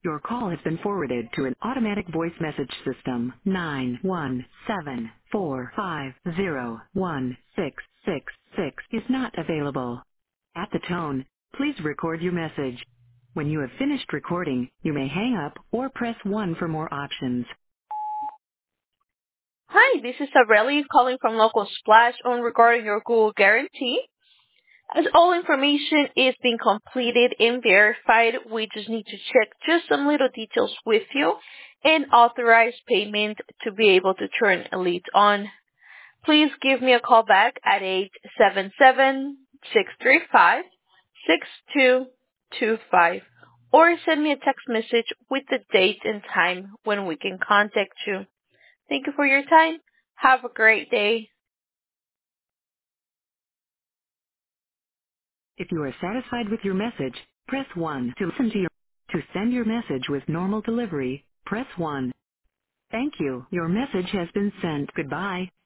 Your call has been forwarded to an automatic voice message system. 917450166 is not available. At the tone, please record your message. When you have finished recording, you may hang up or press 1 for more options. Hi, this is Aureli calling from Local Splash on regarding your Google guarantee. As all information is being completed and verified, we just need to check just some little details with you and authorize payment to be able to turn Elite on. Please give me a call back at 877-635-6225 or send me a text message with the date and time when we can contact you. Thank you for your time. Have a great day. If you are satisfied with your message, press 1 to listen to your to send your message with normal delivery, press 1. Thank you. Your message has been sent. Goodbye.